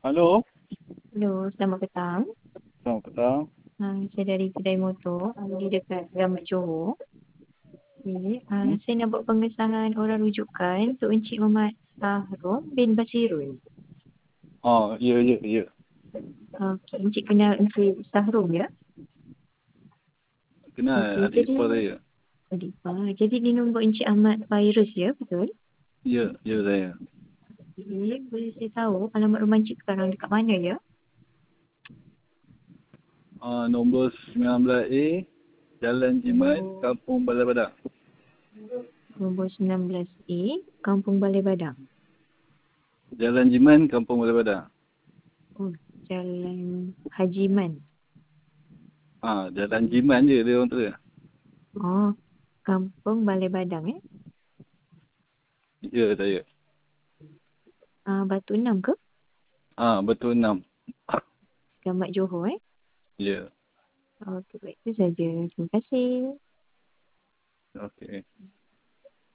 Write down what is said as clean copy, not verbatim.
Halo, Hello, selamat petang. selamat petang. Saya dari kedai motor di dekat Ramat Johor. Okay. Hmm? Saya nak buat pengesahan orang rujukan untuk Encik Muhammad Sahrom bin Basirul. Oh, ya. Okey, Encik kenal Encik Sahrom ya? Kenal Okey, adik ipar saya. jadi di nombor Encik Ahmad Virus ya, betul? Ya saya. Okey, boleh saya tahu alamat rumah Encik sekarang dekat mana ya? Nombor 19A, Jalan Jimat, Kampung Balai Badak. Nombor 19A, Kampung Balai Badang. Jalan Jiman, Kampung Balai Badak. Oh, Jalan Hajiman. Jalan Jiman je dia orang tu. Oh, Kampung Balai Badang Ya saya. Batu Enam ke? Betul 6. Ramat Johor Ya. Okey, baik. Itu saja. Terima kasih. Okey.